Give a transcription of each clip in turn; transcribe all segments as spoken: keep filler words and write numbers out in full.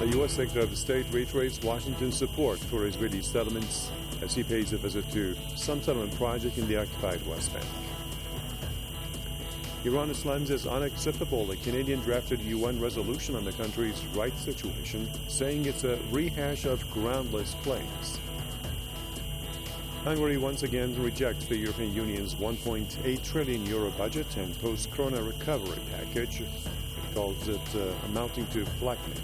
The U S Secretary of State reiterates Washington's support for Israeli settlements as he pays a visit to some settlement project in the occupied West Bank. Iran slams as unacceptable a Canadian-drafted U N resolution on the country's rights situation, saying it's a rehash of groundless claims. Hungary once again rejects the European Union's one point eight trillion euro budget and post-corona recovery package. It calls it uh, amounting to blackmail.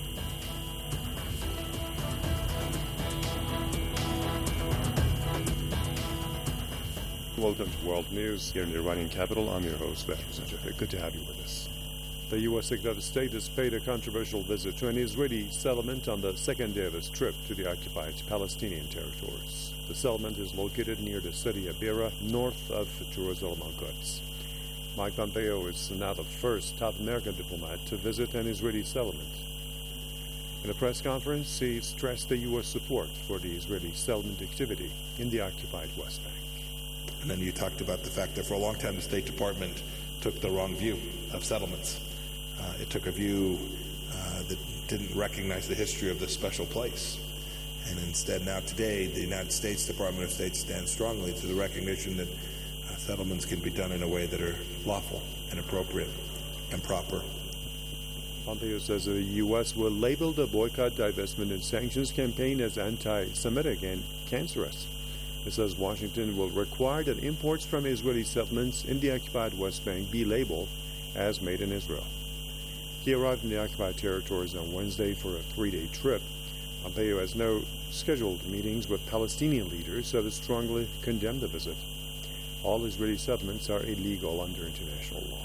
Welcome to World News here in the Iranian capital. I'm your host, Behrouz Najafi. Good to have you with us. The U S Secretary of State has paid a controversial visit to an Israeli settlement on the second day of his trip to the occupied Palestinian territories. The settlement is located near the city of Beira, north of Jerusalem al-Quds. Mike Pompeo is now the first top American diplomat to visit an Israeli settlement. In a press conference, he stressed the U S support for the Israeli settlement activity in the occupied West Bank. And then you talked about the fact that for a long time the State Department took the wrong view of settlements. Uh, it took a view uh, that didn't recognize the history of this special place. And instead now today the United States Department of State stands strongly to the recognition that uh, settlements can be done in a way that are lawful and appropriate and proper. Pompeo says the U S will label the boycott, divestment, and sanctions campaign as anti-Semitic and cancerous. It says Washington will require that imports from Israeli settlements in the occupied West Bank be labeled as made in Israel. He arrived in the occupied territories on Wednesday for a three-day trip. Pompeo has no scheduled meetings with Palestinian leaders, so has strongly condemned the visit. All Israeli settlements are illegal under international law.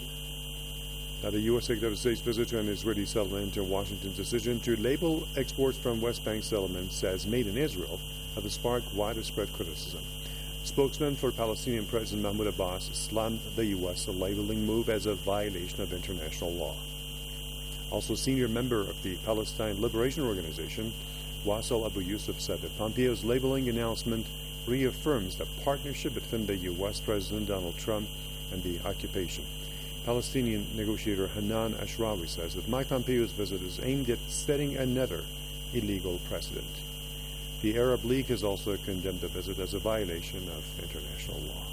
Now, the U S Secretary of State's visit to an Israeli settlement and Washington's decision to label exports from West Bank settlements as made in Israel have sparked widespread criticism. Spokesman for Palestinian President Mahmoud Abbas slammed the U S labeling move as a violation of international law. Also, senior member of the Palestine Liberation Organization, Wassel Abu Yusuf, said that Pompeo's labeling announcement reaffirms the partnership between the U S President Donald Trump and the occupation. Palestinian negotiator Hanan Ashrawi says that Mike Pompeo's visit is aimed at setting another illegal precedent. The Arab League has also condemned the visit as a violation of international law.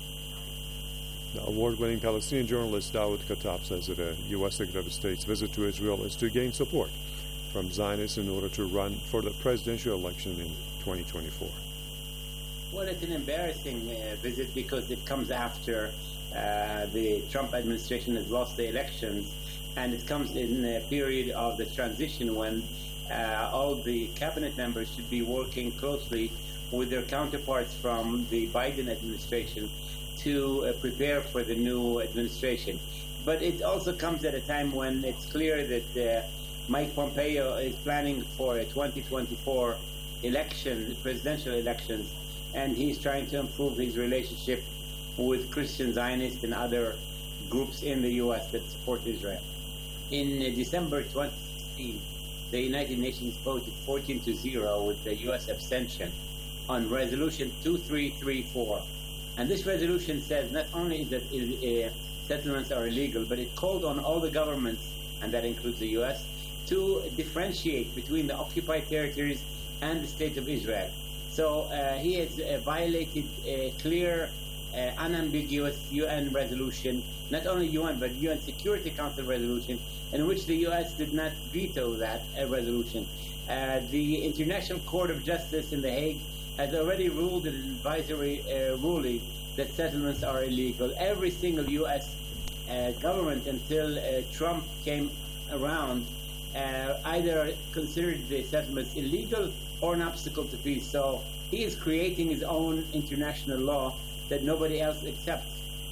The award-winning Palestinian journalist Dawood Khattab says that a U S Secretary of State's visit to Israel is to gain support from Zionists in order to run for the presidential election in twenty twenty-four. Well, it's an embarrassing uh, visit because it comes after uh, the Trump administration has lost the elections, and it comes in a period of the transition when uh, all the cabinet members should be working closely with their counterparts from the Biden administration to uh, prepare for the new administration. But it also comes at a time when it's clear that uh, Mike Pompeo is planning for a twenty twenty-four election, presidential elections, and he's trying to improve his relationship with Christian Zionists and other groups in the U S that support Israel. In uh, December twenty sixteen, the United Nations voted fourteen to zero with the U S abstention on Resolution two three three four. And this resolution says not only that uh, settlements are illegal, but it called on all the governments, and that includes the U S, to differentiate between the occupied territories and the State of Israel. So uh, he has uh, violated a clear, uh, unambiguous U N resolution, not only U N, but U N Security Council resolution, in which the U S did not veto that uh, resolution. Uh, the International Court of Justice in The Hague has already ruled an advisory uh, ruling that settlements are illegal. Every single U S uh, government until uh, Trump came around uh, either considered the settlements illegal or an obstacle to peace. So he is creating his own international law that nobody else accepts.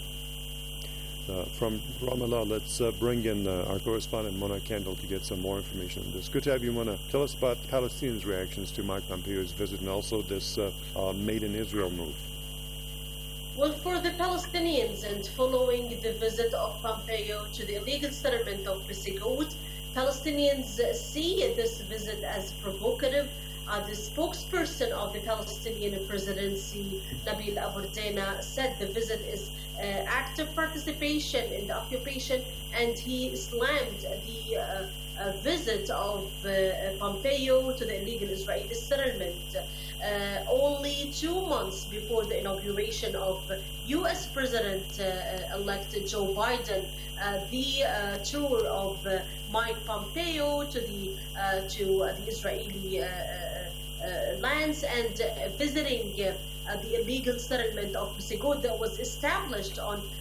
Uh, from Ramallah, let's uh, bring in uh, our correspondent Mona Kendall to get some more information on this. Good to have you, Mona. Tell us about Palestinians' reactions to Mike Pompeo's visit and also this uh, uh, Made in Israel move. Well, for the Palestinians and following the visit of Pompeo to the illegal settlement of Bisigout, Palestinians see this visit as provocative. Uh, the spokesperson of the Palestinian presidency, Nabil Abu Rdena, said the visit is uh, active participation in the occupation, and he slammed the uh, uh, visit of uh, Pompeo to the illegal Israeli settlement. Uh, only two months before the inauguration of U S President-elect uh, Joe Biden, uh, the uh, tour of uh, Mike Pompeo to the uh, to uh, the Israeli uh, uh, lands and uh, visiting uh, Uh, the illegal settlement of Psigod that was established on uh,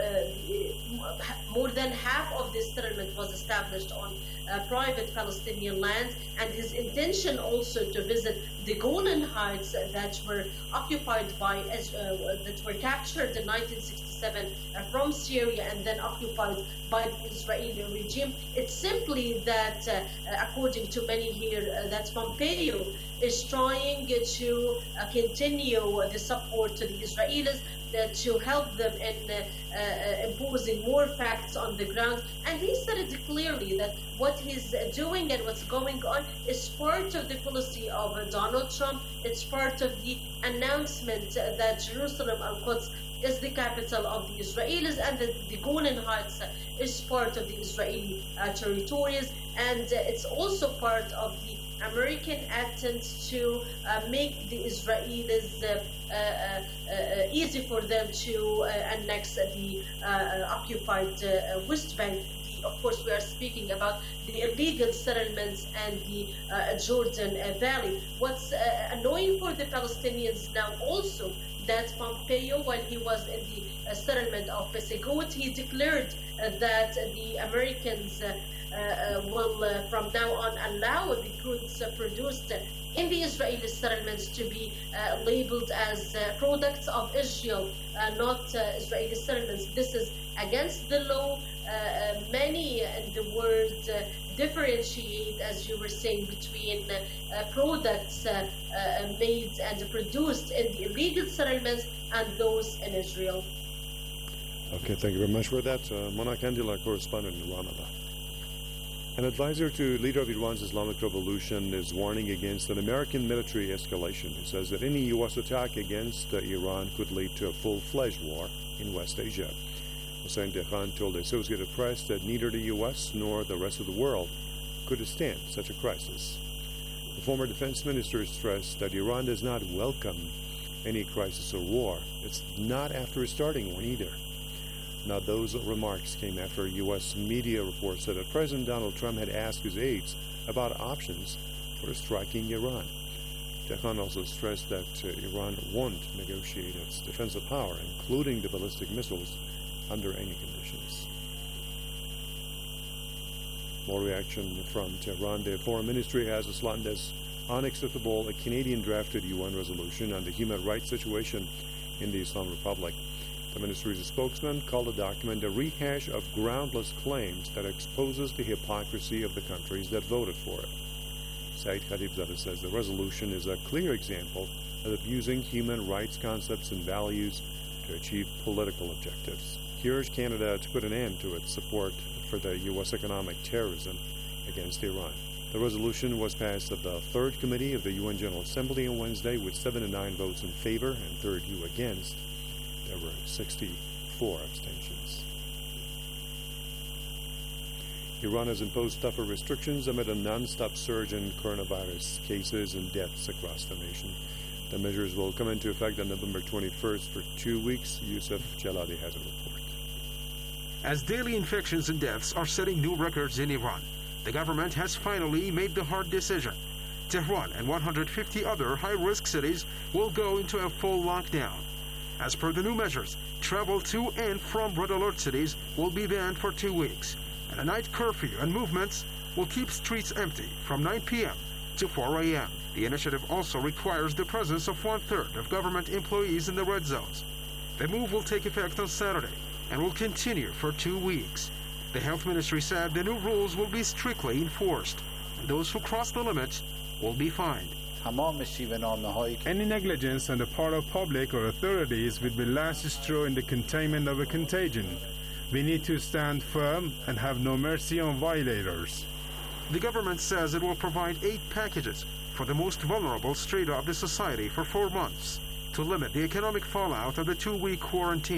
uh, more than half of this settlement was established on uh, private Palestinian land, and his intention also to visit the Golan Heights that were occupied by uh, that were captured in nineteen sixty-seven uh, from Syria and then occupied by the Israeli regime. It's simply that, uh, according to many here, uh, that Pompeo is trying to uh, continue the support to the Israelis, uh, to help them in uh, uh, imposing more facts on the ground. And he said it clearly that what he's doing and what's going on is part of the policy of uh, Donald Trump. It's part of the announcement uh, that Jerusalem Al-Quds is the capital of the Israelis, and that the Golan Heights uh, is part of the Israeli uh, territories. And uh, it's also part of the American attempts to uh, make the Israelis uh, uh, uh, easy for them to uh, annex the uh, occupied uh, West Bank. The, of course, we are speaking about the illegal settlements and the uh, Jordan uh, Valley. What's uh, annoying for the Palestinians now also, that Pompeo, when he was in the uh, settlement of Psigod, he declared uh, that the Americans uh, Uh, will uh, from now on allow the goods uh, produced in the Israeli settlements to be uh, labeled as uh, products of Israel, uh, not uh, Israeli settlements. This is against the law. Uh, uh, many in the world uh, differentiate, as you were saying, between uh, uh, products uh, uh, made and produced in the illegal settlements and those in Israel. Okay, thank you very much for that. Uh, Mona Kandila, correspondent in Ramallah. An advisor to leader of Iran's Islamic Revolution is warning against an American military escalation. He says that any U S attack against uh, Iran could lead to a full-fledged war in West Asia. Hossein Dekhan told the Associated Press that neither the U S nor the rest of the world could stand such a crisis. The former defense minister stressed that Iran does not welcome any crisis or war. It's not after starting one either. Now, those remarks came after U S media reports said that President Donald Trump had asked his aides about options for striking Iran. Dekhan also stressed that uh, Iran won't negotiate its defensive power, including the ballistic missiles, under any conditions. More reaction from Tehran. The Foreign Ministry has slandered as unacceptable a Canadian-drafted U N resolution on the human rights situation in the Islamic Republic. The ministry's spokesman called the document a rehash of groundless claims that exposes the hypocrisy of the countries that voted for it. Saeed Khatibzadeh says the resolution is a clear example of abusing human rights concepts and values to achieve political objectives. He urged Canada to put an end to its support for the U S economic terrorism against Iran. The resolution was passed at the third committee of the U N General Assembly on Wednesday with seven to nine votes in favor and thirty-two against. There were sixty-four abstentions. Iran has imposed tougher restrictions amid a non-stop surge in coronavirus cases and deaths across the nation. The measures will come into effect on November twenty-first for two weeks. Youssef Jalali has a report. As daily infections and deaths are setting new records in Iran, the government has finally made the hard decision. Tehran and one hundred fifty other high-risk cities will go into a full lockdown. As per the new measures, travel to and from red alert cities will be banned for two weeks, and a night curfew and movements will keep streets empty from nine p.m. to four a.m. The initiative also requires the presence of one-third of government employees in the red zones. The move will take effect on Saturday and will continue for two weeks. The health ministry said the new rules will be strictly enforced, and those who cross the limit will be fined. Any negligence on the part of public or authorities will be last straw in the containment of a contagion. We need to stand firm and have no mercy on violators. The government says it will provide aid packages for the most vulnerable strata of the society for four months to limit the economic fallout of the two-week quarantine.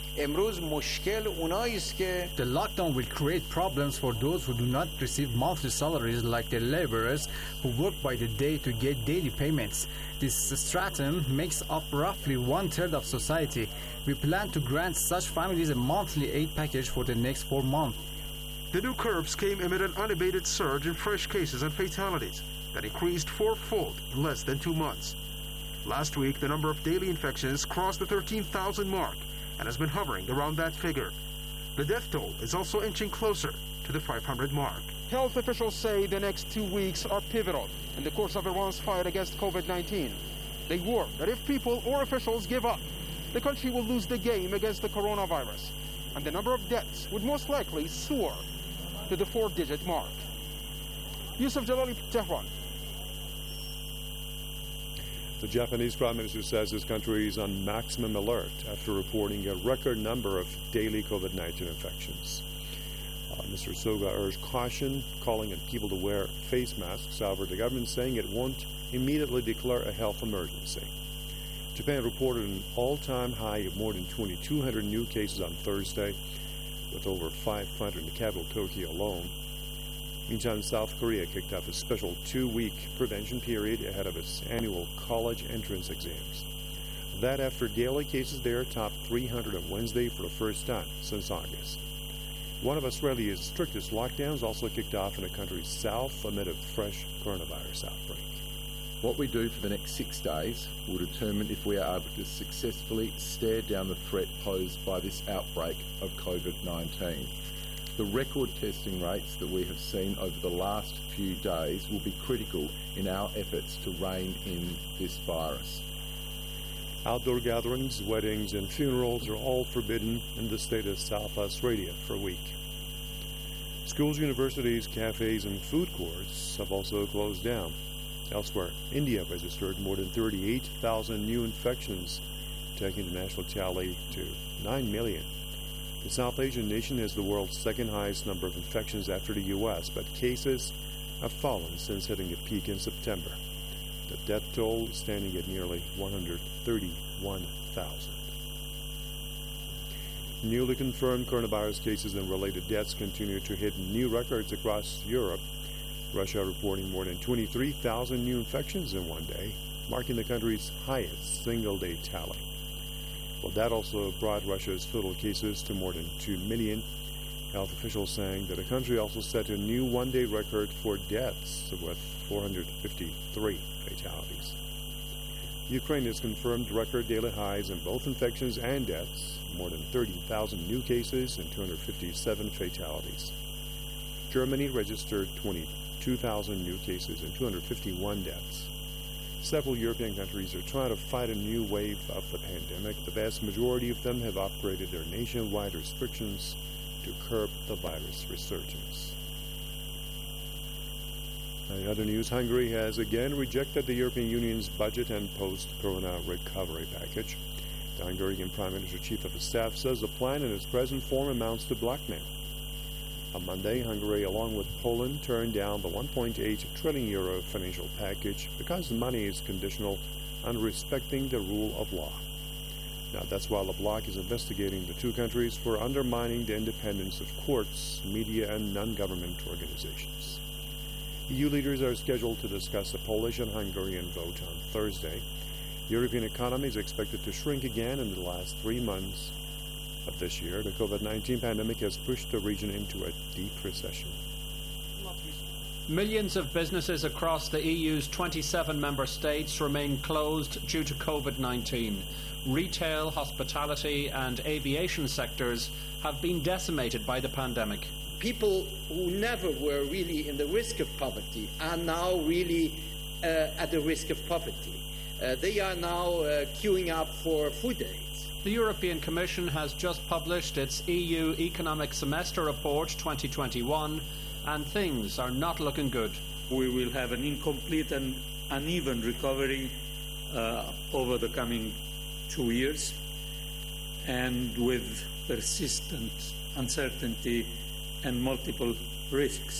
امروز مشکل اونایی است که The lockdown will create problems for those who do not receive monthly salaries, like the laborers who work by the day to get daily payments. This stratum makes up roughly one-third of society. We plan to grant such families a monthly aid package for the next four months. The new curbs came amid an unabated surge in fresh cases and fatalities that increased fourfold in less than two months. Last week, the number of daily infections crossed the thirteen thousand mark and has been hovering around that figure. The death toll is also inching closer to the five hundred mark. Health officials say the next two weeks are pivotal in the course of Iran's fight against COVID nineteen. They warn that if people or officials give up, the country will lose the game against the coronavirus, and the number of deaths would most likely soar to the four-digit mark. Yusuf Jalali, Tehran. The Japanese Prime Minister says his country is on maximum alert after reporting a record number of daily COVID nineteen infections. Uh, Mister Soga urged caution, calling on people to wear face masks. However, the government is saying it won't immediately declare a health emergency. Japan reported an all-time high of more than twenty-two hundred new cases on Thursday, with over five hundred in the capital Tokyo alone. Meantime, South Korea kicked off a special two-week prevention period ahead of its annual college entrance exams. That after daily cases there topped three hundred on Wednesday for the first time since August. One of Australia's strictest lockdowns also kicked off in the country's south amid a fresh coronavirus outbreak. What we do for the next six days will determine if we are able to successfully stare down the threat posed by this outbreak of COVID nineteen. The record testing rates that we have seen over the last few days will be critical in our efforts to rein in this virus. Outdoor gatherings, weddings, and funerals are all forbidden in the state of South Australia for a week. Schools, universities, cafes, and food courts have also closed down. Elsewhere, India registered more than thirty-eight thousand new infections, taking the national tally to nine million. The South Asian nation has the world's second highest number of infections after the U S, but cases have fallen since hitting a peak in September. The death toll is standing at nearly one hundred thirty-one thousand. Newly confirmed coronavirus cases and related deaths continue to hit new records across Europe. Russia reporting more than twenty-three thousand new infections in one day, marking the country's highest single-day tally. Well, that also brought Russia's total cases to more than two million. Health officials saying that the country also set a new one-day record for deaths with four hundred fifty-three fatalities. Ukraine has confirmed record daily highs in both infections and deaths, more than thirty thousand new cases and two hundred fifty-seven fatalities. Germany registered twenty-two thousand new cases and two hundred fifty-one deaths. Several European countries are trying to fight a new wave of the pandemic. The vast majority of them have upgraded their nationwide restrictions to curb the virus resurgence. In other news, Hungary has again rejected the European Union's budget and post-corona recovery package. The Hungarian Prime Minister Chief of Staff says the plan in its present form amounts to blackmail. On Monday, Hungary, along with Poland, turned down the one point eight trillion euro financial package because the money is conditional on respecting the rule of law. Now, that's while the bloc is investigating the two countries for undermining the independence of courts, media, and non-government organizations. E U leaders are scheduled to discuss the Polish and Hungarian vote on Thursday. The European economy is expected to shrink again in the last three months of this year. The COVID nineteen pandemic has pushed the region into a deep recession. Millions of businesses across the E U's twenty-seven member states remain closed due to COVID nineteen. Retail, hospitality and aviation sectors have been decimated by the pandemic. People who never were really in the risk of poverty are now really uh, at the risk of poverty. Uh, they are now uh, queuing up for food aid. The European Commission has just published its E U Economic Semester Report twenty twenty-one, and things are not looking good. We will have an incomplete and uneven recovery uh, over the coming two years, and with persistent uncertainty and multiple risks.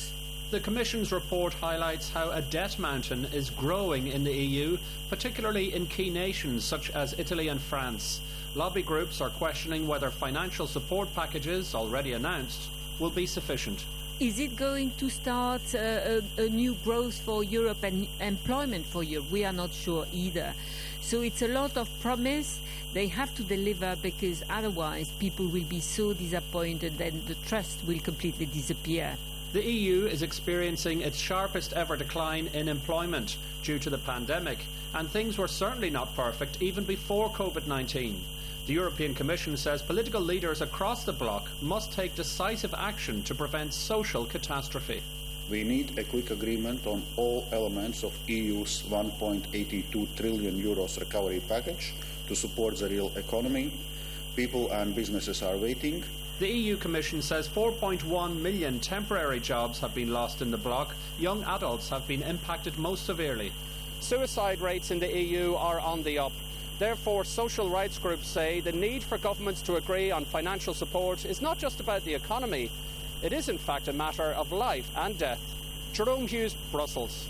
The Commission's report highlights how a debt mountain is growing in the E U, particularly in key nations such as Italy and France. Lobby groups are questioning whether financial support packages, already announced, will be sufficient. Is it going to start uh, a, a new growth for Europe and employment for Europe? We are not sure either. So it's a lot of promise. They have to deliver, because otherwise people will be so disappointed and the trust will completely disappear. The E U is experiencing its sharpest ever decline in employment due to the pandemic, and things were certainly not perfect even before COVID nineteen. The European Commission says political leaders across the bloc must take decisive action to prevent social catastrophe. We need a quick agreement on all elements of E U's one point eight two trillion euros recovery package to support the real economy. People and businesses are waiting. The E U Commission says four point one million temporary jobs have been lost in the bloc. Young adults have been impacted most severely. Suicide rates in the E U are on the up. Therefore, social rights groups say the need for governments to agree on financial support is not just about the economy. It is, in fact, a matter of life and death. Jerome Hughes, Brussels.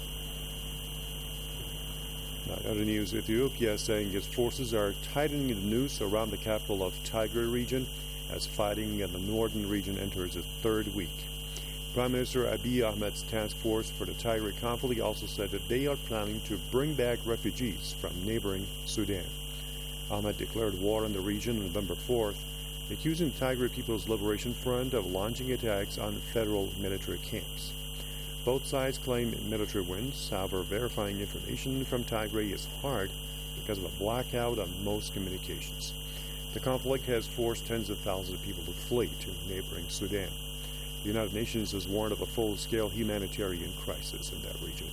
Now, other news, Ethiopia is saying its forces are tightening the noose around the capital of Tigray region as fighting in the northern region enters its third week. Prime Minister Abiy Ahmed's task force for the Tigray conflict also said that they are planning to bring back refugees from neighboring Sudan. Ahmed declared war on the region on November fourth, accusing the Tigray People's Liberation Front of launching attacks on federal military camps. Both sides claim military wins. However, verifying information from Tigray is hard because of a blackout on most communications. The conflict has forced tens of thousands of people to flee to neighboring Sudan. The United Nations has warned of a full-scale humanitarian crisis in that region.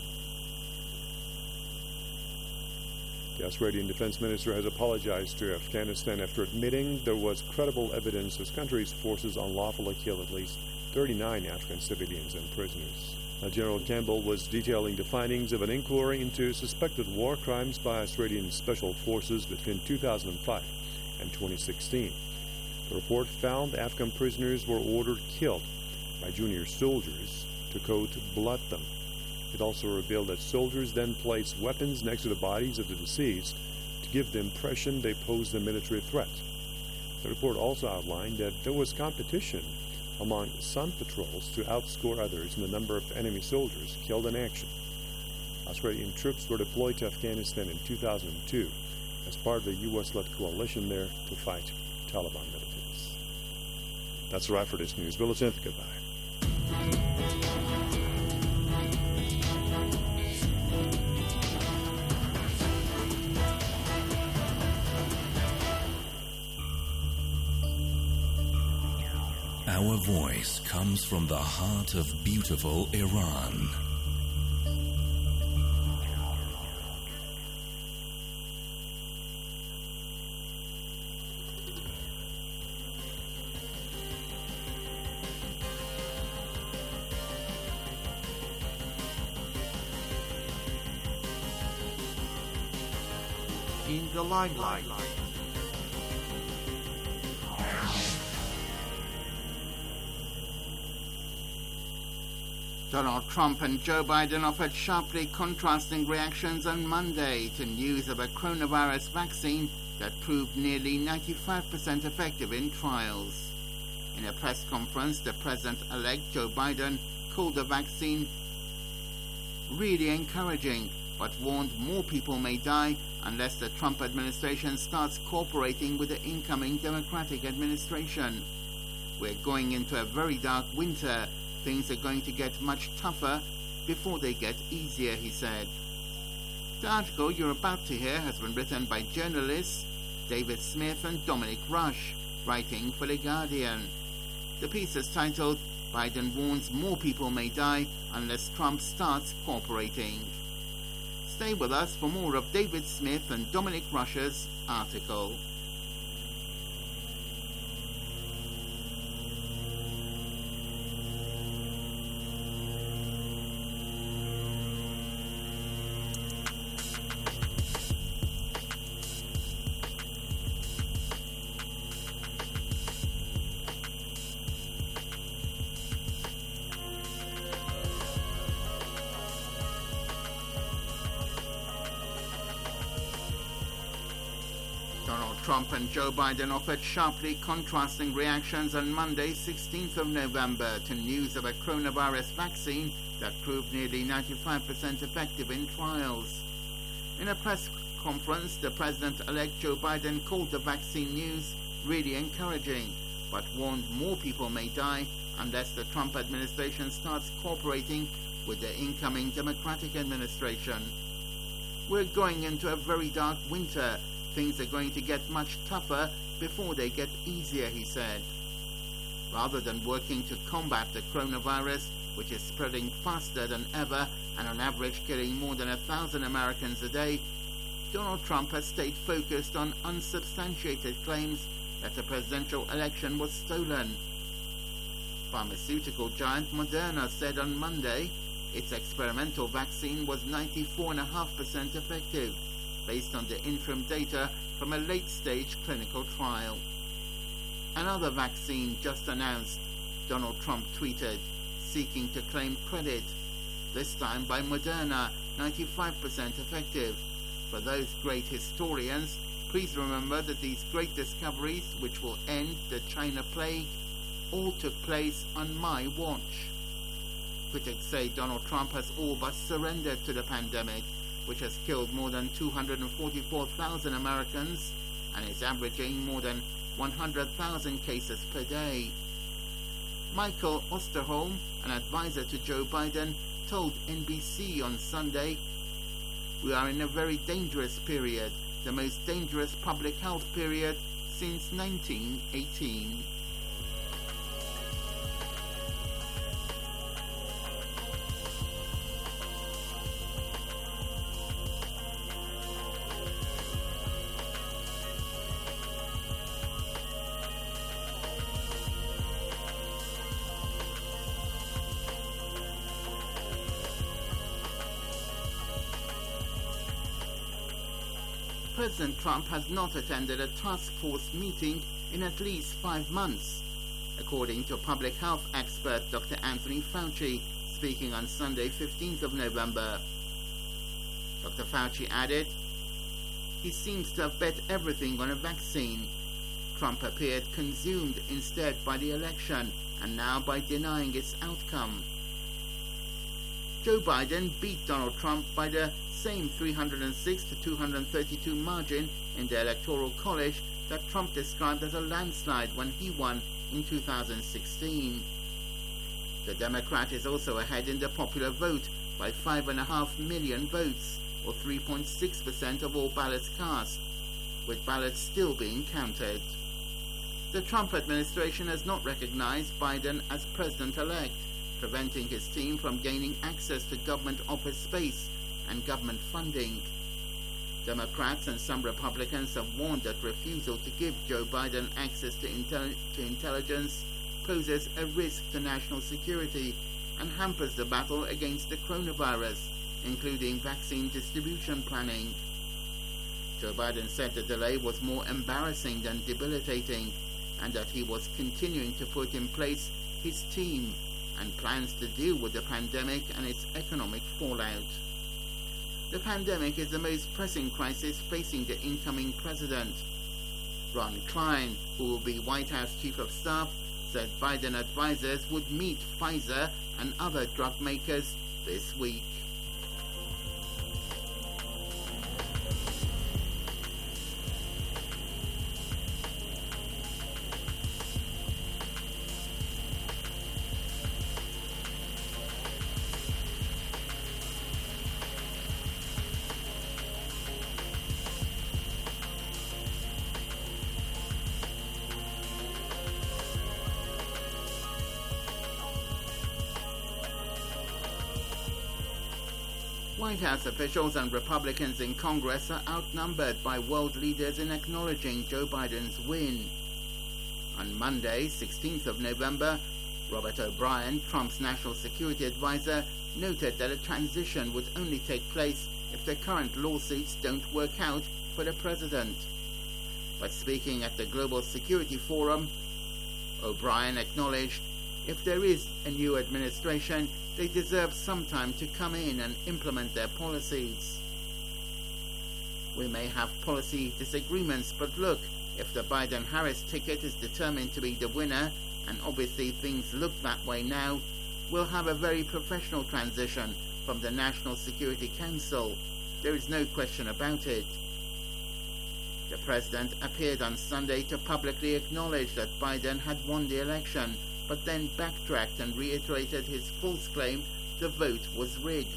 The Australian Defense Minister has apologized to Afghanistan after admitting there was credible evidence his country's forces unlawfully killed at least thirty-nine Afghan civilians and prisoners. Now, General Campbell was detailing the findings of an inquiry into suspected war crimes by Australian Special Forces between two thousand five and twenty sixteen. The report found Afghan prisoners were ordered killed by junior soldiers to, quote, blood them. It also revealed that soldiers then placed weapons next to the bodies of the deceased to give the impression they posed a military threat. The report also outlined that there was competition among some patrols to outscore others in the number of enemy soldiers killed in action. Australian troops were deployed to Afghanistan in two thousand two as part of the U S-led coalition there to fight Taliban militants. That's a wrap for this news bulletin. Goodbye. Our voice comes from the heart of beautiful Iran. In the limelight. Donald Trump and Joe Biden offered sharply contrasting reactions on Monday to news of a coronavirus vaccine that proved nearly ninety-five percent effective in trials. In a press conference, the President-elect Joe Biden called the vaccine really encouraging, but warned more people may die unless the Trump administration starts cooperating with the incoming Democratic administration. We're going into a very dark winter. Things are going to get much tougher before they get easier, he said. The article you're about to hear has been written by journalists David Smith and Dominic Rush, writing for The Guardian. The piece is titled, Biden Warns More People May Die Unless Trump Starts Cooperating. Stay with us for more of David Smith and Dominic Rush's article. Trump and Joe Biden offered sharply contrasting reactions on Monday, sixteenth of November, to news of a coronavirus vaccine that proved nearly ninety-five percent effective in trials. In a press conference, the President-elect Joe Biden called the vaccine news really encouraging, but warned more people may die unless the Trump administration starts cooperating with the incoming Democratic administration. We're going into a very dark winter. Things are going to get much tougher before they get easier, he said. Rather than working to combat the coronavirus, which is spreading faster than ever and on average killing more than a thousand Americans a day, Donald Trump has stayed focused on unsubstantiated claims that the presidential election was stolen. Pharmaceutical giant Moderna said on Monday its experimental vaccine was ninety-four point five percent effective, based on the interim data from a late-stage clinical trial. Another vaccine just announced, Donald Trump tweeted, seeking to claim credit, this time by Moderna, ninety-five percent effective. For those great historians, please remember that these great discoveries, which will end the China plague, all took place on my watch. Critics say Donald Trump has all but surrendered to the pandemic, which has killed more than two hundred forty-four thousand Americans and is averaging more than one hundred thousand cases per day. Michael Osterholm, an advisor to Joe Biden, told N B C on Sunday, "We are in a very dangerous period, the most dangerous public health period since nineteen eighteen. President Trump has not attended a task force meeting in at least five months, according to public health expert Doctor Anthony Fauci, speaking on Sunday, fifteenth of November. Doctor Fauci added, "He seems to have bet everything on a vaccine. Trump appeared consumed instead by the election and now by denying its outcome." Joe Biden beat Donald Trump by the same three hundred six to two hundred thirty-two margin in the Electoral College that Trump described as a landslide when he won in two thousand sixteen. The Democrat is also ahead in the popular vote by five and a half million votes, or three point six percent of all ballots cast, with ballots still being counted. The Trump administration has not recognized Biden as president-elect, preventing his team from gaining access to government office space and government funding. Democrats and some Republicans have warned that refusal to give Joe Biden access to, intel- to intelligence poses a risk to national security and hampers the battle against the coronavirus, including vaccine distribution planning. Joe Biden said the delay was more embarrassing than debilitating, and that he was continuing to put in place his team and plans to deal with the pandemic and its economic fallout. The pandemic is the most pressing crisis facing the incoming president. Ron Klein, who will be White House Chief of Staff, said Biden advisors would meet Pfizer and other drug makers this week. White House officials and Republicans in Congress are outnumbered by world leaders in acknowledging Joe Biden's win. On Monday, sixteenth of November, Robert O'Brien, Trump's national security advisor, noted that a transition would only take place if the current lawsuits don't work out for the president. But speaking at the Global Security Forum, O'Brien acknowledged if there is a new administration, they deserve some time to come in and implement their policies. We may have policy disagreements, but look, If the Biden-Harris ticket is determined to be the winner, and obviously things look that way now, we'll have a very professional transition from the National Security Council. There is no question about it. The president appeared on Sunday to publicly acknowledge that Biden had won the election, but then backtracked and reiterated his false claim the vote was rigged.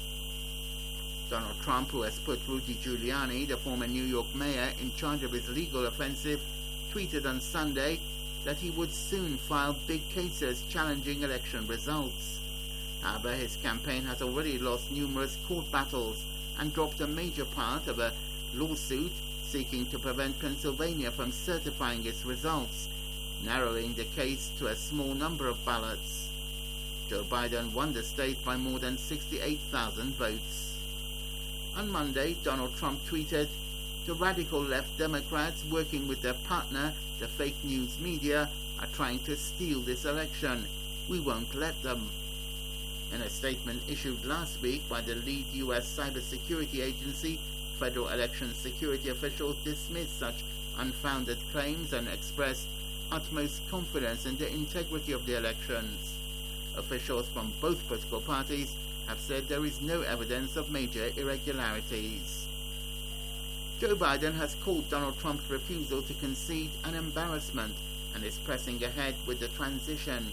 Donald Trump, who has put Rudy Giuliani, the former New York mayor, in charge of his legal offensive, tweeted on Sunday that he would soon file big cases challenging election results. However, his campaign has already lost numerous court battles and dropped a major part of a lawsuit seeking to prevent Pennsylvania from certifying its results, narrowing the case to a small number of ballots. Joe Biden won the state by more than sixty-eight thousand votes. On Monday, Donald Trump tweeted, "The radical left Democrats working with their partner, the fake news media, are trying to steal this election. We won't let them." In a statement issued last week by the lead U S cybersecurity agency, federal election security officials dismissed such unfounded claims and expressed utmost confidence in the integrity of the elections. Officials from both political parties have said there is no evidence of major irregularities. Joe Biden has called Donald Trump's refusal to concede an embarrassment and is pressing ahead with the transition.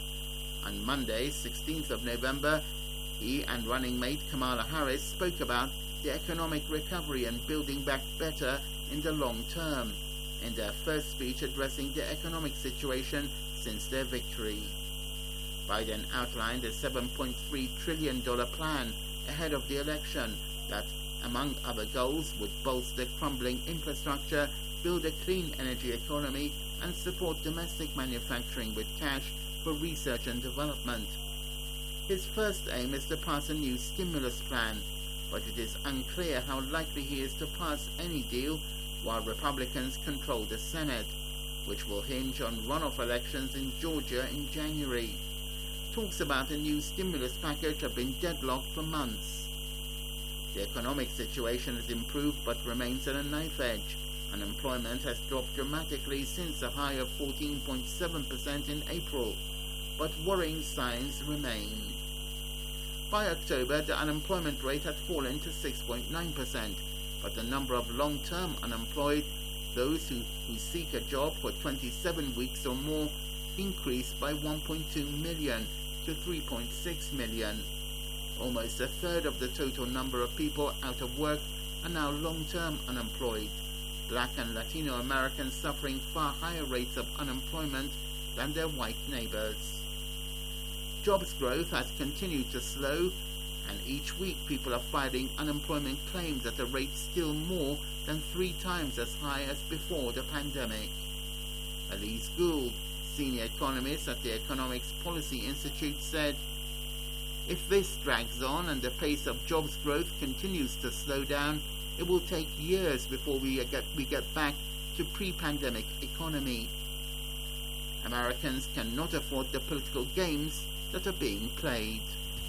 On Monday, sixteenth of November, he and running mate Kamala Harris spoke about the economic recovery and building back better in the long term, in their first speech addressing the economic situation since their victory. Biden outlined a seven point three trillion dollars plan ahead of the election that, among other goals, would bolster crumbling infrastructure, build a clean energy economy, and support domestic manufacturing with cash for research and development. His first aim is to pass a new stimulus plan, but it is unclear how likely he is to pass any deal while Republicans control the Senate, which will hinge on runoff elections in Georgia in January. Talks about a new stimulus package have been deadlocked for months. The economic situation has improved but remains at a knife edge. Unemployment has dropped dramatically since a high of fourteen point seven percent in April, but worrying signs remain. By October, the unemployment rate had fallen to six point nine percent, but the number of long-term unemployed, those who, who seek a job for twenty-seven weeks or more, increased by one point two million to three point six million. Almost a third of the total number of people out of work are now long-term unemployed. Black and Latino Americans suffering far higher rates of unemployment than their white neighbors. Jobs growth has continued to slow, and each week people are filing unemployment claims at a rate still more than three times as high as before the pandemic. Elise Gould, senior economist at the Economics Policy Institute, said, "If this drags on and the pace of jobs growth continues to slow down, it will take years before we get, we get back to pre-pandemic economy. Americans cannot afford the political games that are being played."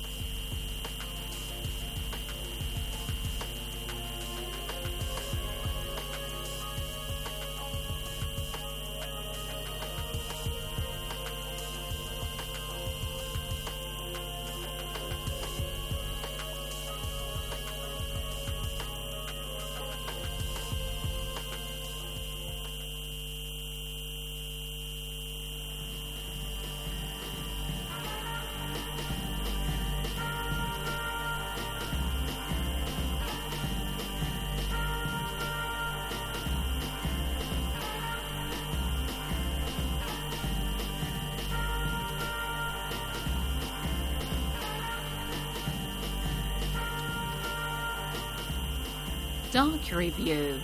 Doc Review.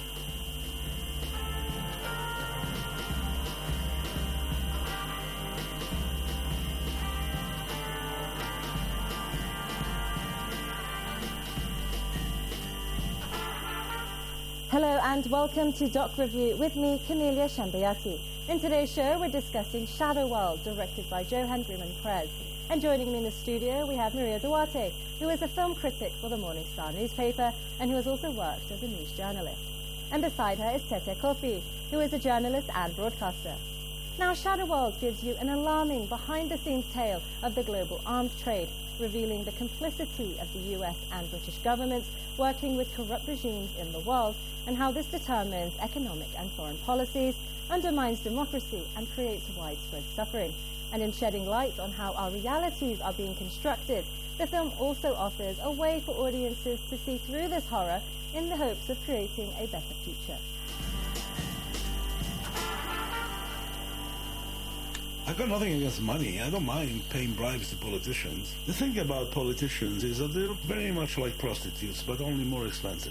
Hello and welcome to Doc Review with me, Camelia Shambayati. In today's show, we're discussing Shadow World, directed by Johan Griman-Prez. And joining me in the studio, we have Maria Duarte, who is a film critic for the Morning Star newspaper and who has also worked as a news journalist. And beside her is Tete Kofi, who is a journalist and broadcaster. Now, Shadow World gives you an alarming behind-the-scenes tale of the global arms trade, revealing the complicity of the U S and British governments working with corrupt regimes in the world, and how this determines economic and foreign policies, undermines democracy, and creates widespread suffering. And in shedding light on how our realities are being constructed, the film also offers a way for audiences to see through this horror in the hopes of creating a better future. I've got nothing against money. I don't mind paying bribes to politicians. The thing about politicians is that they're very much like prostitutes, but only more expensive.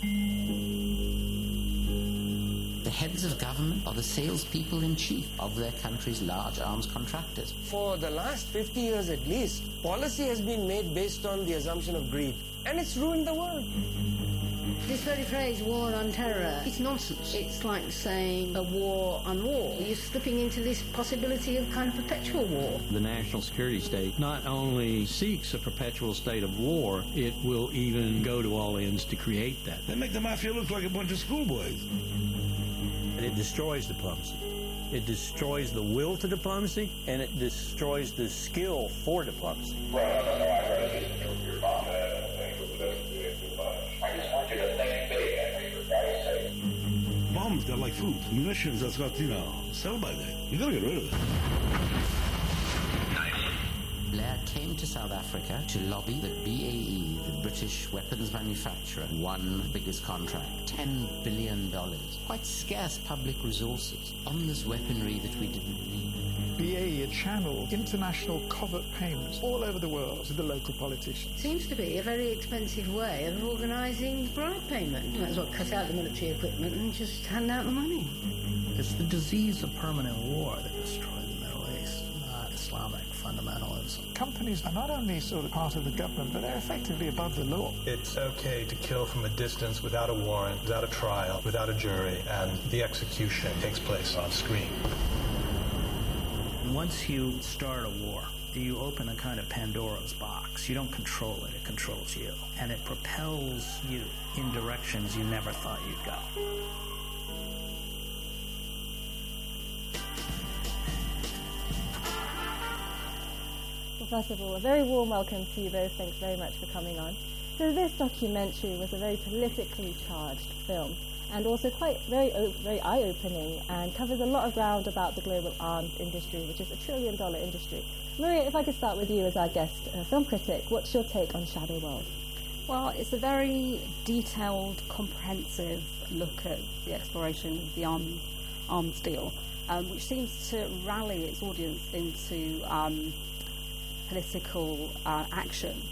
The heads of government are the salespeople-in-chief of their country's large arms contractors. For the last fifty years at least, policy has been made based on the assumption of greed, and it's ruined the world. This very phrase, war on terror, it's nonsense. It's like saying a war on war. You're slipping into this possibility of kind of perpetual war. The national security state not only seeks a perpetual state of war, it will even go to all ends to create that. They make the mafia look like a bunch of schoolboys. And it destroys diplomacy. It destroys the will to diplomacy, and it destroys the skill for diplomacy. Bombs, they're like food. Munitions, that's got, you know, sell by day. You gotta get rid of it. Blair came to South Africa to lobby that B A E, the British weapons manufacturer, won the biggest contract, ten billion dollars. Quite scarce public resources on this weaponry that we didn't need. B A E had channeled international covert payments all over the world to the local politicians. Seems to be a very expensive way of organising bribe payment. Might as well cut out the military equipment and just hand out the money. It's the disease of permanent war that destroyed the Middle East, not Islamic fundamentalism. Companies are not only sort of part of the government, but they're effectively above the law. It's okay to kill from a distance without a warrant, without a trial, without a jury, and the execution takes place on screen. Once you start a war, you open a kind of Pandora's box. You don't control it, it controls you. And it propels you in directions you never thought you'd go. Well, first of all, a very warm welcome to you both. Thanks very much for coming on. So this documentary was a very politically charged film, and also quite very very eye-opening, and covers a lot of ground about the global arms industry, which is a trillion dollar industry. Maria, if I could start with you as our guest uh, film critic, what's your take on Shadow World? Well, it's a very detailed, comprehensive look at the exploration of the arm, arms deal, um, which seems to rally its audience into um, political uh, action.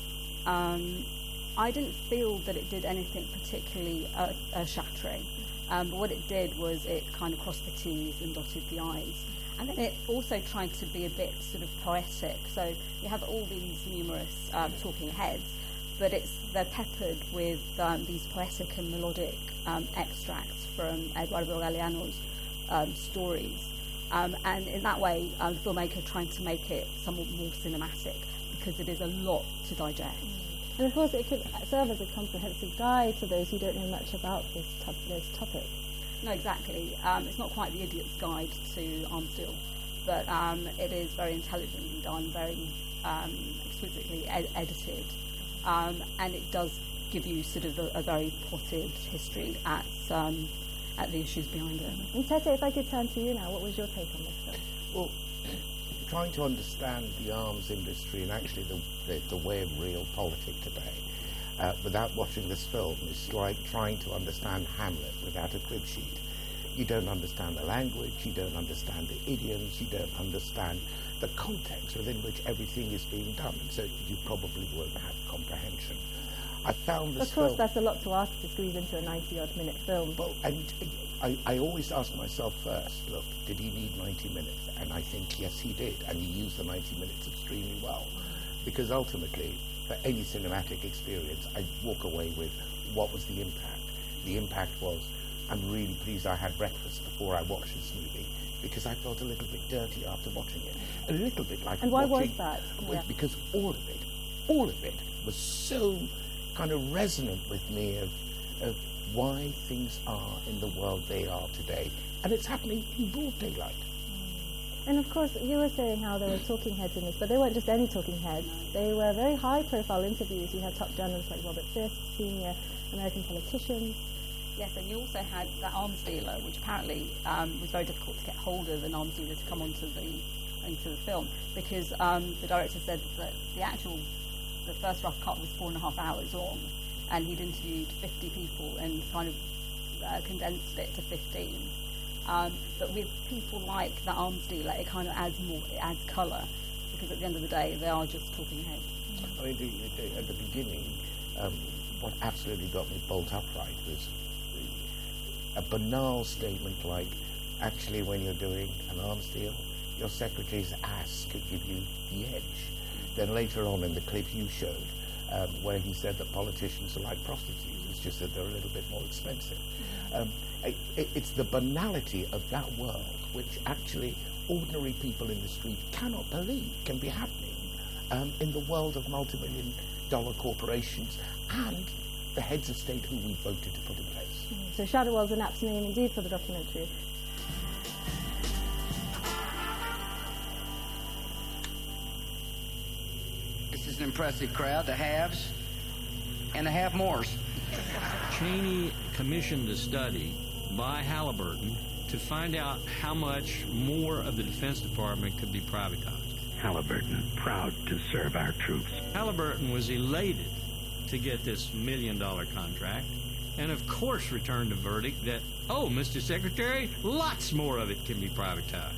Um, I didn't feel that it did anything particularly uh, uh, shattering, um, but what it did was it kind of crossed the T's and dotted the I's. And then it also tried to be a bit sort of poetic. So you have all these numerous um, talking heads, but it's they're peppered with um, these poetic and melodic um, extracts from Eduardo Galeano's um, stories. Um, and in that way, um, the filmmaker trying to make it somewhat more cinematic, because it is a lot to digest. And of course, it could serve as a comprehensive guide to those who don't know much about this, to- this topic. No, exactly. Um, it's not quite the idiot's guide to arms deal, but um, it is very intelligently done, very um, exquisitely ed- edited, um, and it does give you sort of a, a very potted history at um, at the issues behind it. And Tete, if I could turn to you now, what was your take on this film? Well, trying to understand the arms industry and actually the, the, the way of real politics today, uh, without watching this film, is like trying to understand Hamlet without a crib sheet. You don't understand the language, you don't understand the idioms, you don't understand the context within which everything is being done, and so you probably won't have comprehension. I found this Of course, film, that's a lot to ask to squeeze into a ninety-odd minute film. Well, and I, I always ask myself first, look, did he need ninety minutes? And I think, yes, he did, and he used the ninety minutes extremely well. Because ultimately, for any cinematic experience, I walk away with, what was the impact? The impact was, I'm really pleased I had breakfast before I watched this movie, because I felt a little bit dirty after watching it. A little bit like And why watching, was that? Yeah. Because all of it, all of it was so kind of resonant with me of, of why things are in the world they are today. And it's happening in broad daylight. And of course, you were saying how there were talking heads in this, but they weren't just any talking heads. They were very high-profile interviews. You had top journalists like Robert Fisk, senior American politicians. Yes, and you also had that arms dealer, which apparently um, was very difficult to get hold of an arms dealer to come onto the into the film, because um, the director said that the actual, the first rough cut was four and a half hours long, and he'd interviewed fifty people and kind of uh, condensed it to fifteen. Um, but with people like the arms dealer, it kind of adds more, it adds colour, because at the end of the day, they are just talking heads. I mean, the, the, at the beginning, um, what absolutely got me bolt upright was a banal statement like, actually, when you're doing an arms deal, your secretary's ass could give you the edge. Then later on in the clip you showed, um, where he said that politicians are like prostitutes, it's just that they're a little bit more expensive. Um, it, it's the banality of that world which actually ordinary people in the street cannot believe can be happening um, in the world of multi-million dollar corporations and the heads of state who we voted to put in place. Mm. So Shadow World's an apt name indeed for the documentary. This is an impressive crowd, the haves and the have-mores. Cheney commissioned a study by Halliburton to find out how much more of the Defense Department could be privatized. Halliburton, proud to serve our troops. Halliburton was elated to get this million-dollar contract, and of course returned a verdict that, oh, Mister Secretary, lots more of it can be privatized.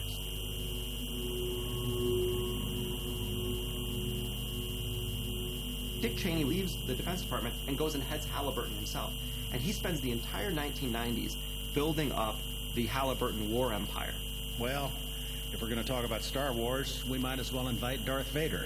Dick Cheney leaves the Defense Department and goes and heads Halliburton himself. And he spends the entire nineteen nineties building up the Halliburton war empire. Well, if we're going to talk about Star Wars, we might as well invite Darth Vader.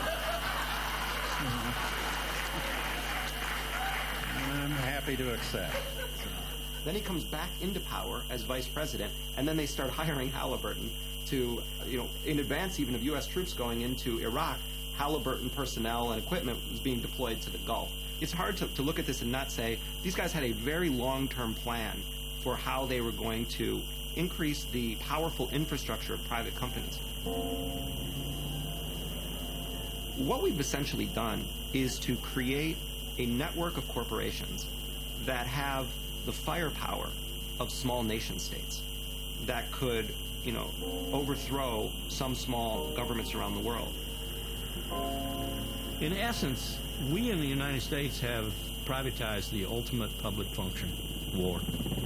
I'm happy to accept. Then he comes back into power as vice president, and then they start hiring Halliburton to, you know, in advance even of U S troops going into Iraq, Halliburton personnel and equipment was being deployed to the Gulf. It's hard to, to look at this and not say these guys had a very long-term plan for how they were going to increase the powerful infrastructure of private companies. What we've essentially done is to create a network of corporations that have the firepower of small nation states that could, you know, overthrow some small governments around the world. In essence, we in the United States have privatized the ultimate public function, war.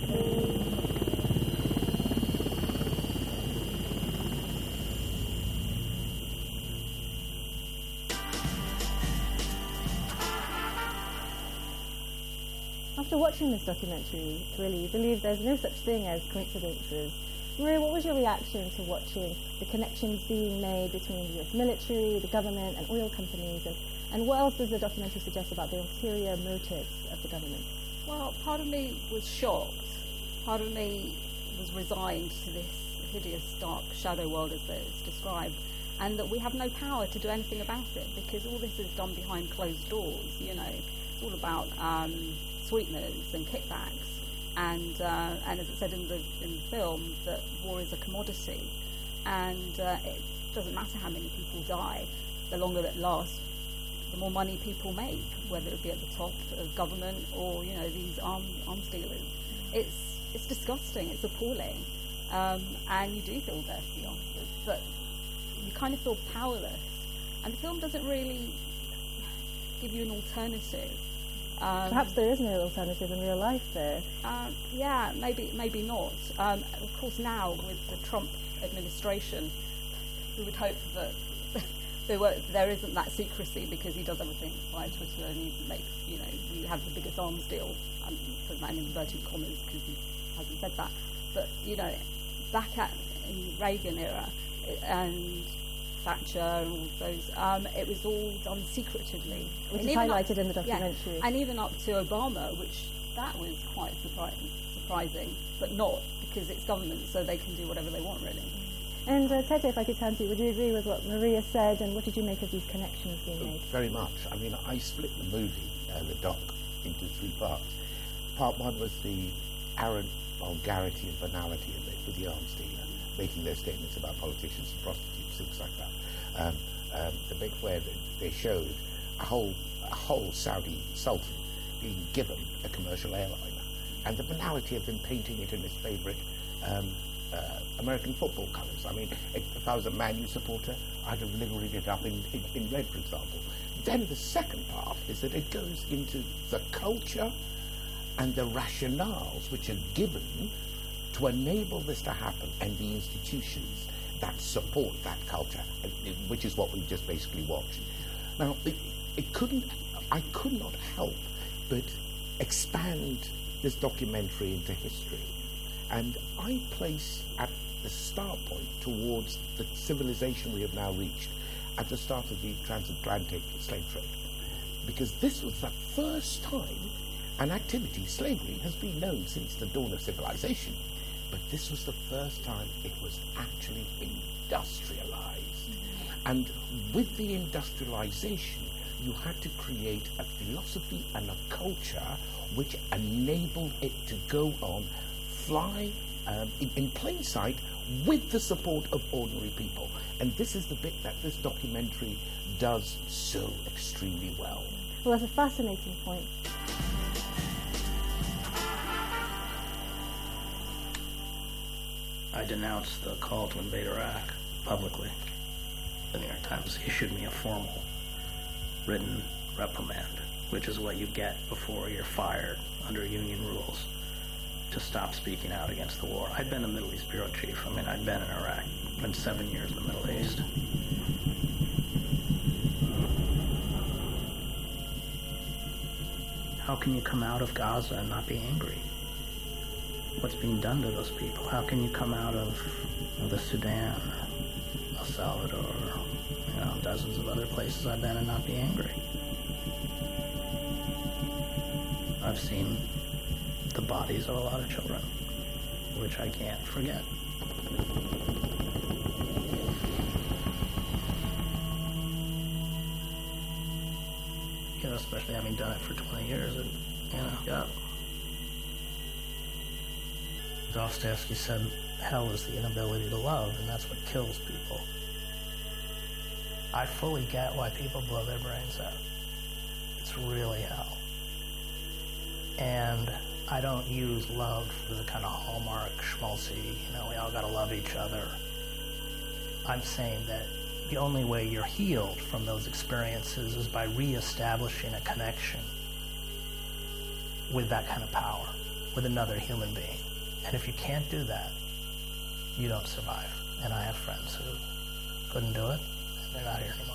After watching this documentary, really, you believe there's no such thing as coincidences. Maria, what was your reaction to watching the connections being made between the U S military, the government, and oil companies, and, and what else does the documentary suggest about the ulterior motives of the government? Well, part of me was shocked. Part of me was resigned to this hideous, dark shadow world as it's described, and that we have no power to do anything about it because all this is done behind closed doors. You know, it's all about um, sweeteners and kickbacks. And uh, and as it said in the in the film, that war is a commodity, and uh, it doesn't matter how many people die, the longer it lasts, the more money people make, whether it be at the top of government or you know these arm, arms dealers. It's it's disgusting. It's appalling, um, and you do feel dirty afterwards, but you kind of feel powerless. And the film doesn't really give you an alternative. Um, Perhaps there is no alternative in real life, though. Uh, yeah, maybe maybe not. Um, of course, now with the Trump administration, we would hope that there, were, there isn't that secrecy because he does everything via Twitter and he makes, you know, we have the biggest arms deal. I'm putting that in inverted commas because he hasn't said that. But, you know, back at in Reagan era and Thatcher and all those, um, it was all done secretively. Which is highlighted up, in the documentary. Yeah, and even up to Obama, which that was quite surprising, surprising, but not because it's government, so they can do whatever they want, really. And uh, Tete, if I could turn to you, would you agree with what Maria said, and what did you make of these connections being made? Very much. I mean, I split the movie, uh, the doc, into three parts. Part one was the arrant vulgarity and banality of it, with the arms dealer making their statements about politicians and prostitutes, things like that. Um, um, the bit where they showed a whole, a whole Saudi sultan being given a commercial airliner, and the banality of him painting it in his favourite um, uh, American football colours. I mean, if, if I was a Man U supporter, I'd have liveried it up in, in, in red, for example. Then the second part is that it goes into the culture and the rationales which are given to enable this to happen, and the institutions that support that culture, which is what we just basically watched. Now, it, it couldn't, I could not help but expand this documentary into history, and I place at the start point towards the civilization we have now reached at the start of the transatlantic slave trade, because this was the first time an activity, slavery, has been known since the dawn of civilization, but this was the first time it was actually industrialized. And with the industrialization, you had to create a philosophy and a culture which enabled it to go on, fly um, in, in plain sight with the support of ordinary people. And this is the bit that this documentary does so extremely well. Well, that's a fascinating point. I denounced the call to invade Iraq publicly. The New York Times issued me a formal written reprimand, which is what you get before you're fired under union rules to stop speaking out against the war. I'd been a Middle East bureau chief. I mean, I'd been in Iraq. I'd been seven years in the Middle East. How can you come out of Gaza and not be angry? What's being done to those people? How can you come out of, of the Sudan, El Salvador, you know, dozens of other places I've been and not be angry? I've seen the bodies of a lot of children, which I can't forget. You know, especially having done it for twenty years, it, you know, yeah. Dostoevsky said, hell is the inability to love, and that's what kills people. I fully get why people blow their brains out. It's really hell. And I don't use love for the kind of hallmark schmaltzy, you know, we all gotta love each other. I'm saying that the only way you're healed from those experiences is by reestablishing a connection with that kind of power, with another human being. And if you can't do that, you don't survive. And I have friends who couldn't do it, and they're not here anymore.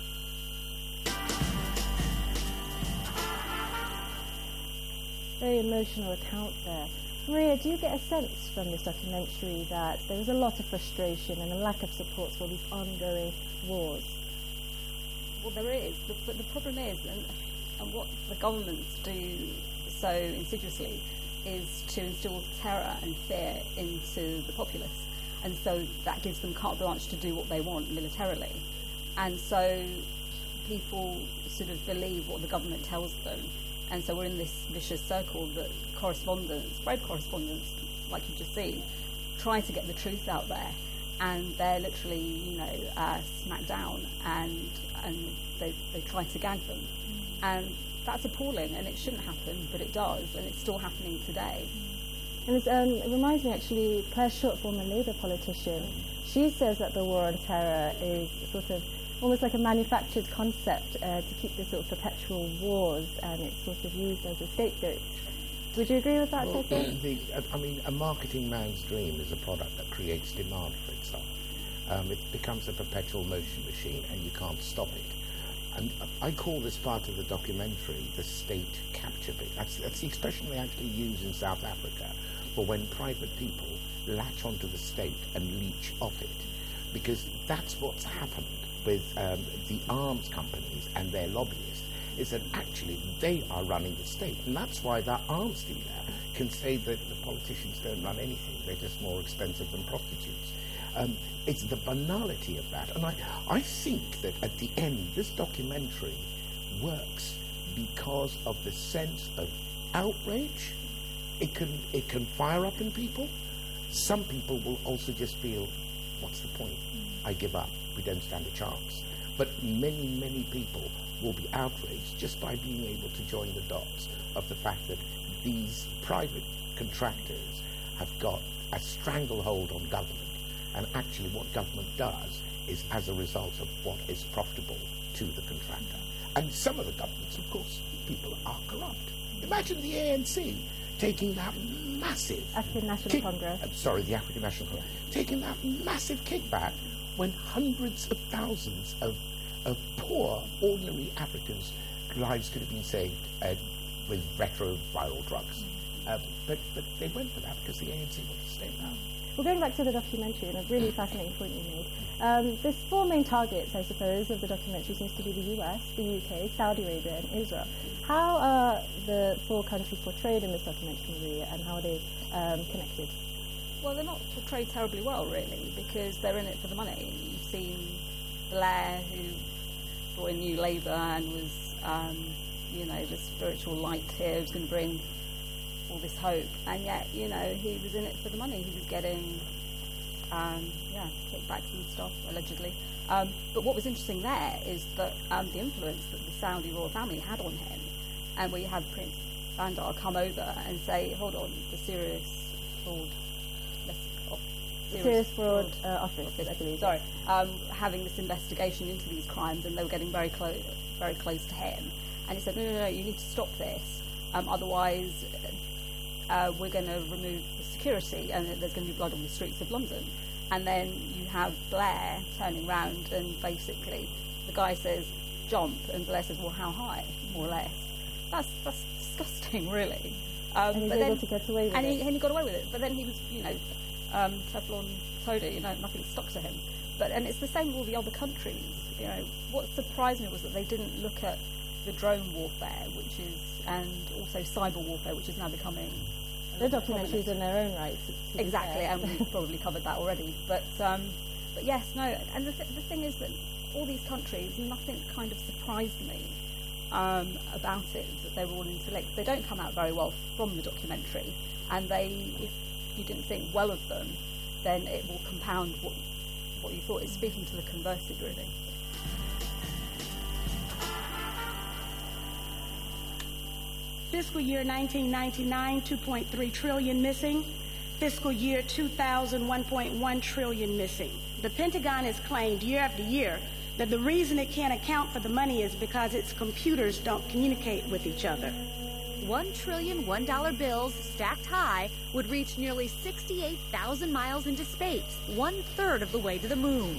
Very emotional account there. Maria, do you get a sense from this documentary that there was a lot of frustration and a lack of support for these ongoing wars? Well, there is, but, but the problem is, and, and what the governments do so insidiously, is to instill terror and fear into the populace. And so that gives them carte blanche to do what they want militarily. And so people sort of believe what the government tells them. And so we're in this vicious circle that correspondents, brave correspondents, like you've just seen, try to get the truth out there. And they're literally, you know, uh, smacked down, and and they, they try to gag them. Mm. And that's appalling, and it shouldn't happen, but it does, and it's still happening today. And it's, um, it reminds me, actually, Claire Schutt, former Labour politician, she says that the war on terror is sort of almost like a manufactured concept uh, to keep this sort of perpetual wars, and it's sort of used as a scapegoat. Would you agree with that, well, Tete? I mean, a marketing man's dream is a product that creates demand for itself. Um, it becomes a perpetual motion machine, and you can't stop it. And I call this part of the documentary the state capture bit. That's, that's the expression they actually use in South Africa for when private people latch onto the state and leech off it. Because that's what's happened with um, the arms companies and their lobbyists, is that actually they are running the state. And that's why that arms dealer can say that the politicians don't run anything. They're just more expensive than prostitutes. Um, it's the banality of that. And I, I think that at the end, this documentary works because of the sense of outrage. It can it can fire up in people. Some people will also just feel, what's the point? I give up. We don't stand a chance. But many, many people will be outraged just by being able to join the dots of the fact that these private contractors have got a stranglehold on government. And actually what government does is as a result of what is profitable to the contractor. And some of the governments, of course, people are corrupt. Imagine the A N C taking that massive... African National kick- Congress. I'm sorry, the African National Congress. Taking that massive kickback when hundreds of thousands of, of poor, ordinary Africans' lives could have been saved uh, with retroviral drugs. Uh, but, but they went for that because the A N C wanted to stay in power. Well, going back to the documentary, and a really fascinating point you made, um, there's four main targets, I suppose, of the documentary seems to be the U S, the U K, Saudi Arabia, and Israel. How are the four countries portrayed in this documentary, Maria, and how are they um, connected? Well, they're not portrayed terribly well, really, because they're in it for the money. You've seen Blair, who brought in New Labour and was, um, you know, the spiritual light here, who's going to bring all this hope, and yet, you know, he was in it for the money. He was getting, um, yeah, kickbacks and stuff, allegedly. Um, but what was interesting there is that um, the influence that the Saudi royal family had on him, and where you had Prince Bandar come over and say, hold on, the serious fraud, oh, serious, Serious Fraud, fraud uh, Office, office, I believe. Sorry, um, having this investigation into these crimes, and they were getting very close, very close to him. And he said, no, no, no, you need to stop this, um, otherwise uh, we're going to remove the security, and there's going to be blood on the streets of London. And then you have Blair turning round, and basically the guy says, jump, and Blair says, well, how high, more or less. That's that's disgusting, really. Um, and he's but able then, to get away with and it. He, and he got away with it. But then he was, you know, um, Teflon soda, you know, nothing stuck to him. But and it's the same with all the other countries. You know, what surprised me was that they didn't look at the drone warfare, which is, and also cyber warfare, which is now becoming. The documentaries in their own right. Exactly, and we've probably covered that already. But um, but yes, no, and the, th- the thing is that all these countries, nothing kind of surprised me um, about it, that they were all interlinked. They don't come out very well from the documentary, and they, if you didn't think well of them, then it will compound what what you thought. It's speaking to the converted, really. Fiscal year nineteen ninety-nine, two point three trillion missing. Fiscal year two thousand, one point one trillion missing. The Pentagon has claimed year after year that the reason it can't account for the money is because its computers don't communicate with each other. One trillion one dollar bills stacked high would reach nearly sixty-eight thousand miles into space, one third of the way to the moon.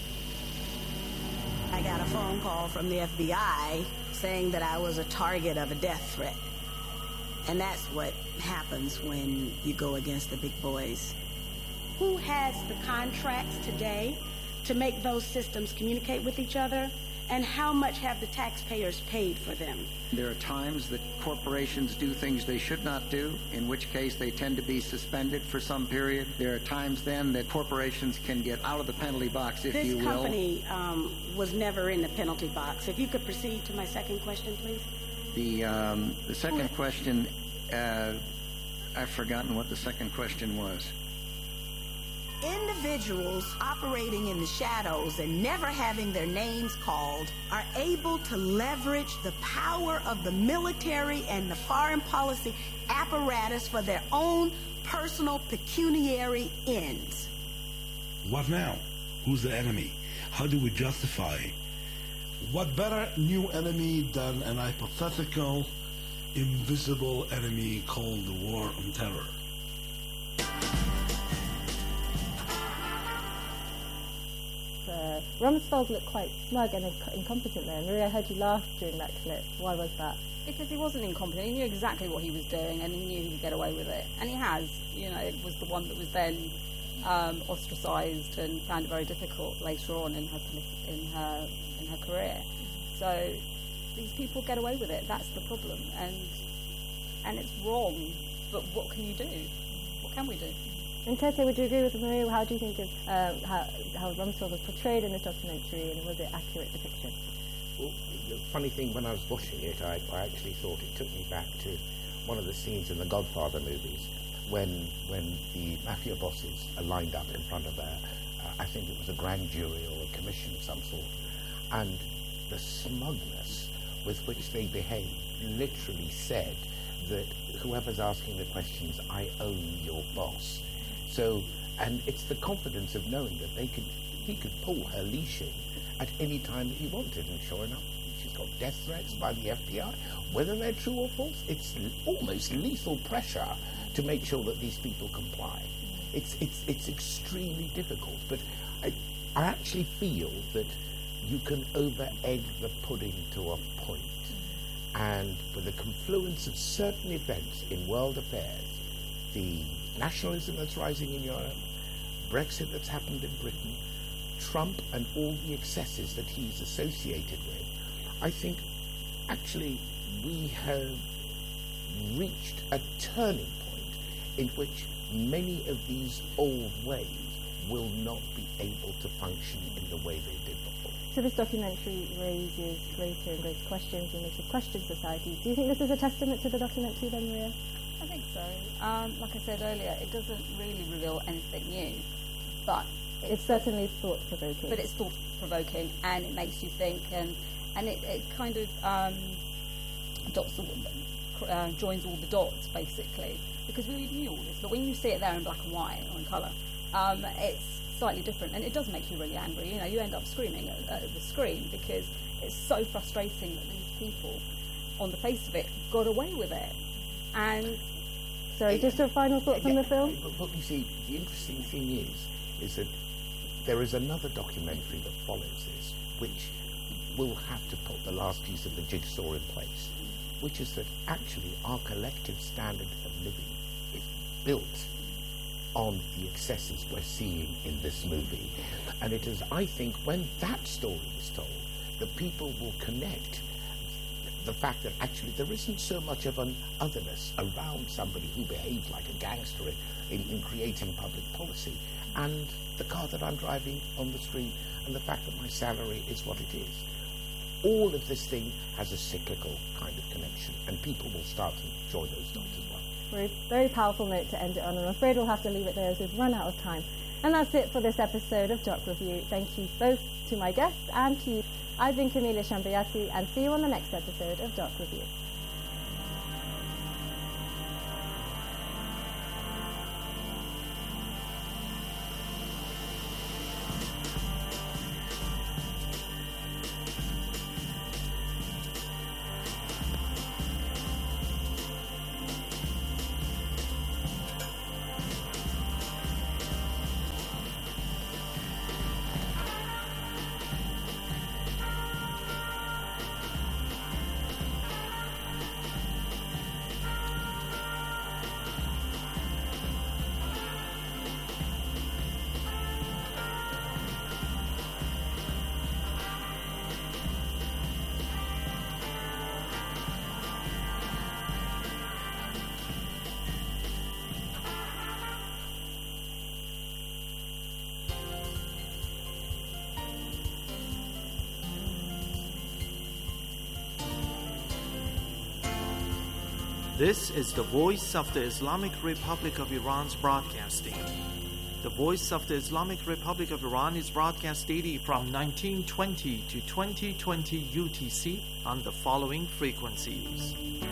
I got a phone call from the F B I saying that I was a target of a death threat. And that's what happens when you go against the big boys. Who has the contracts today to make those systems communicate with each other? And how much have the taxpayers paid for them? There are times that corporations do things they should not do, in which case they tend to be suspended for some period. There are times then that corporations can get out of the penalty box, if this you will. This company um, was never in the penalty box. If you could proceed to my second question, please. The, um, the second question, uh, I've forgotten what the second question was. Individuals operating in the shadows and never having their names called are able to leverage the power of the military and the foreign policy apparatus for their own personal pecuniary ends. What now? Who's the enemy? How do we justify? What better new enemy than an hypothetical, invisible enemy called the War on Terror? Uh, Rumsfeld looked quite smug and inc- incompetent there. Maria, I heard you laugh during that clip. Why was that? Because he wasn't incompetent. He knew exactly what he was doing, and he knew he could get away with it. And he has. You know, it was the one that was then um, ostracised and found it very difficult later on in her in her in her career. So these people get away with it. That's the problem, and and it's wrong. But what can you do? What can we do? And Tete, would you agree with Maria? How do you think of um, how, how Rumsfeld was portrayed in this documentary, and was it accurate depiction? Well, the funny thing, when I was watching it, I, I actually thought it took me back to one of the scenes in the Godfather movies when when the mafia bosses are lined up in front of a, uh, I think it was a grand jury or a commission of some sort, and the smugness with which they behaved literally said that whoever's asking the questions, I own your boss. So, and it's the confidence of knowing that they could, he could pull her leash in at any time that he wanted, and sure enough, she's got death threats by the F B I. Whether they're true or false, it's almost lethal pressure to make sure that these people comply. It's it's it's extremely difficult, but I, I actually feel that you can over-egg the pudding to a point. And with the confluence of certain events in world affairs, the nationalism that's rising in Europe, Brexit that's happened in Britain, Trump and all the excesses that he's associated with, I think actually we have reached a turning point in which many of these old ways will not be able to function in the way they did before. So this documentary raises greater and greater questions and makes it question society. Do you think this is a testament to the documentary then, Maria? I think so. Um, like I said earlier, it doesn't really reveal anything new, but it's certainly thought-provoking. But it's thought-provoking, and it makes you think, and and it, it kind of um, dots, uh, joins all the dots, basically, because we knew all this. But when you see it there in black and white or in colour, um, it's slightly different, and it does make you really angry. You know, you end up screaming at, at the screen because it's so frustrating that these people, on the face of it, got away with it. And sorry, it, just a final thought yeah, from the film. But, but you see, the interesting thing is, is that there is another documentary that follows this, which will have to put the last piece of the jigsaw in place, which is that actually our collective standard of living is built on the excesses we're seeing in this movie. And it is, I think, when that story is told, the people will connect the fact that actually there isn't so much of an otherness around somebody who behaves like a gangster in, in creating public policy, and the car that I'm driving on the street, and the fact that my salary is what it is. All of this thing has a cyclical kind of connection, and people will start to join those dots as well. Very, very powerful note to end it on, and I'm afraid we'll have to leave it there as we've run out of time. And that's it for this episode of Doc Review. Thank you both to my guests and to you. I've been Camilla Chambriati, and see you on the next episode of Doc Review. This is the Voice of the Islamic Republic of Iran's broadcasting. The Voice of the Islamic Republic of Iran is broadcast daily from nineteen twenty to twenty twenty U T C on the following frequencies.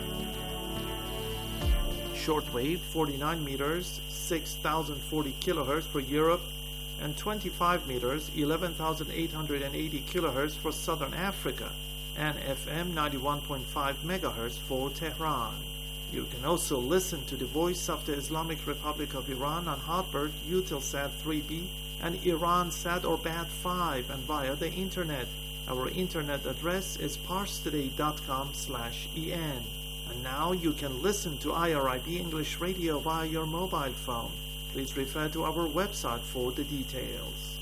Shortwave forty-nine meters, six thousand forty kilohertz for Europe, and twenty-five meters, eleven thousand eight hundred eighty kilohertz for Southern Africa, and F M ninety-one point five megahertz for Tehran. You can also listen to the Voice of the Islamic Republic of Iran on Hotbird, Eutelsat three B, and Iransat or Bat five, and via the internet. Our internet address is parstoday dot com slash en. And now you can listen to I R I B English Radio via your mobile phone. Please refer to our website for the details.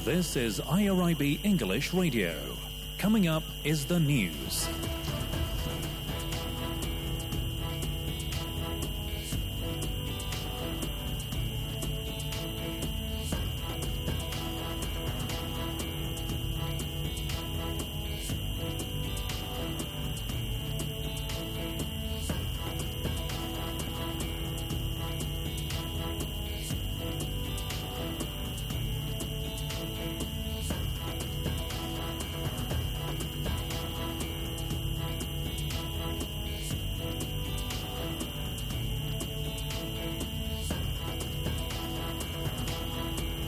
This is I R I B English Radio. Coming up is the news.